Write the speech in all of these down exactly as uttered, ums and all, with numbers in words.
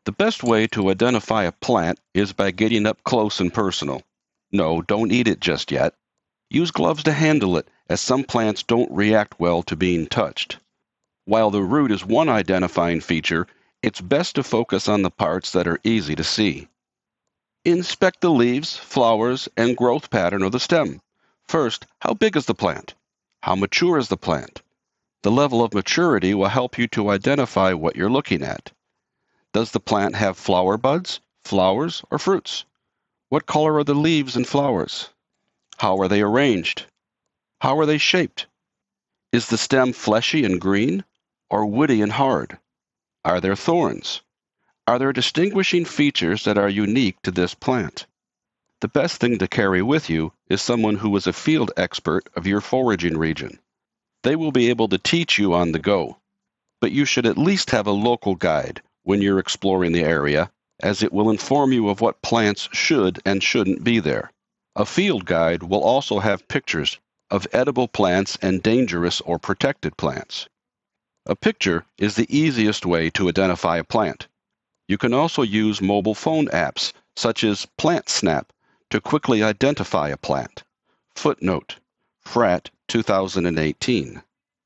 The best way to identify a plant is by getting up close and personal. No, don't eat it just yet. Use gloves to handle it, as some plants don't react well to being touched. While the root is one identifying feature, it's best to focus on the parts that are easy to see. Inspect the leaves, flowers, and growth pattern of the stem. First, how big is the plant? How mature is the plant? The level of maturity will help you to identify what you're looking at. Does the plant have flower buds, flowers, or fruits? What color are the leaves and flowers? How are they arranged? How are they shaped? Is the stem fleshy and green, or woody and hard? Are there thorns? Are there distinguishing features that are unique to this plant? The best thing to carry with you is someone who is a field expert of your foraging region. They will be able to teach you on the go, but you should at least have a local guide when you're exploring the area, as it will inform you of what plants should and shouldn't be there. A field guide will also have pictures of edible plants and dangerous or protected plants. A picture is the easiest way to identify a plant. You can also use mobile phone apps such as PlantSnap to quickly identify a plant. Footnote: F R A T two thousand eighteen.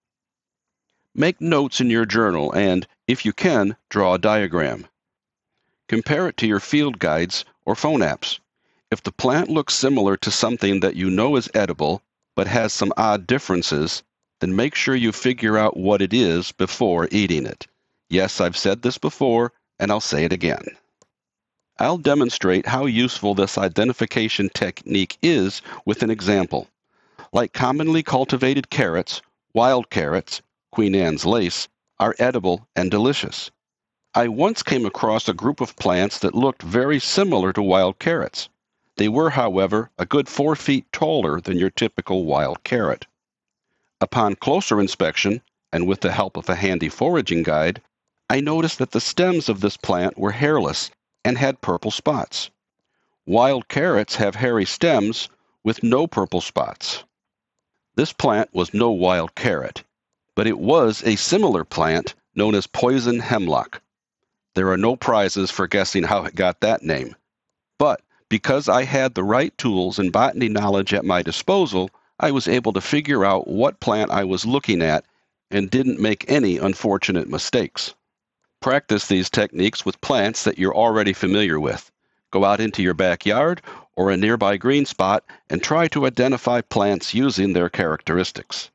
Make notes in your journal and, if you can, draw a diagram. Compare it to your field guides or phone apps. If the plant looks similar to something that you know is edible but has some odd differences, then make sure you figure out what it is before eating it. Yes, I've said this before, and I'll say it again. I'll demonstrate how useful this identification technique is with an example. Like commonly cultivated carrots, wild carrots, Queen Anne's lace, are edible and delicious. I once came across a group of plants that looked very similar to wild carrots. They were, however, a good four feet taller than your typical wild carrot. Upon closer inspection, and with the help of a handy foraging guide, I noticed that the stems of this plant were hairless and had purple spots. Wild carrots have hairy stems with no purple spots. This plant was no wild carrot, but it was a similar plant known as poison hemlock. There are no prizes for guessing how it got that name, but because I had the right tools and botany knowledge at my disposal, I was able to figure out what plant I was looking at and didn't make any unfortunate mistakes. Practice these techniques with plants that you're already familiar with. Go out into your backyard or a nearby green spot and try to identify plants using their characteristics.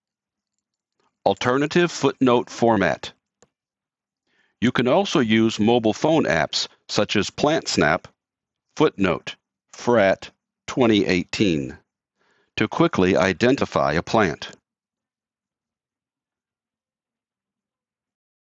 Alternative footnote format. You can also use mobile phone apps such as PlantSnap, Footnote, F R A T twenty eighteen, to quickly identify a plant.